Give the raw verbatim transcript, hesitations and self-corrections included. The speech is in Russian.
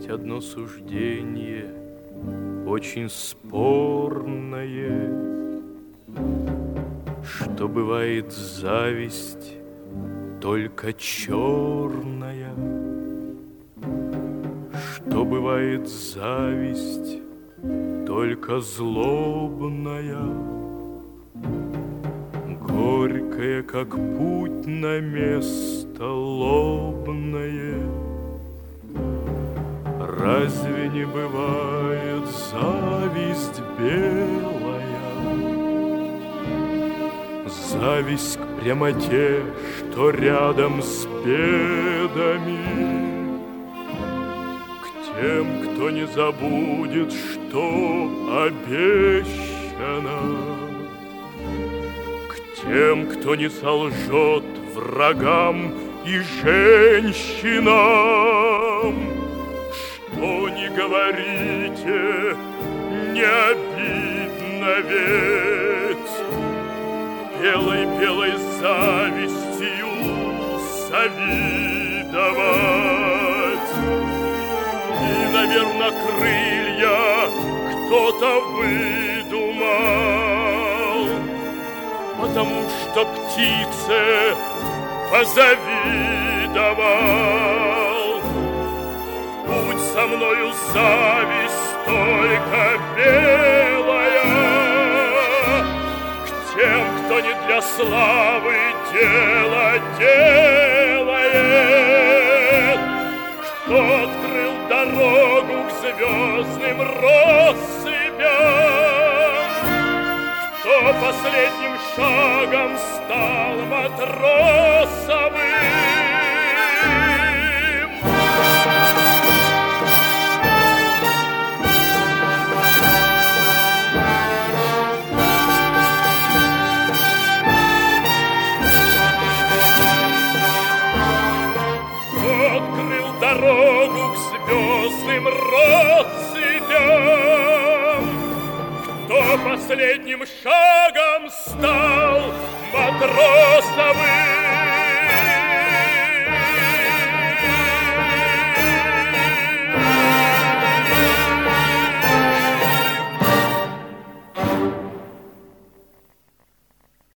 одно суждение, очень спорное, что бывает зависть только черная, что бывает зависть только злобная, горькая, как путь на место лобное. Разве не бывает зависть белая? Зависть к прямоте, что рядом с бедами, к тем, кто не забудет, что обещано, к тем, кто не солжет врагам и женщинам. Что не говорите, не обидно ведь белой-белой завистью завидовать. И, наверно, крылья кто-то выдумал, потому что птице позавидовал. Будь со мною зависть только белая, к тем, кто не для славы дело делает, кто открыл дорогу к звездным россыпям, кто последним шагом стал матросовым. Дорогу к звездным россыпям, кто последним шагом стал матросовым.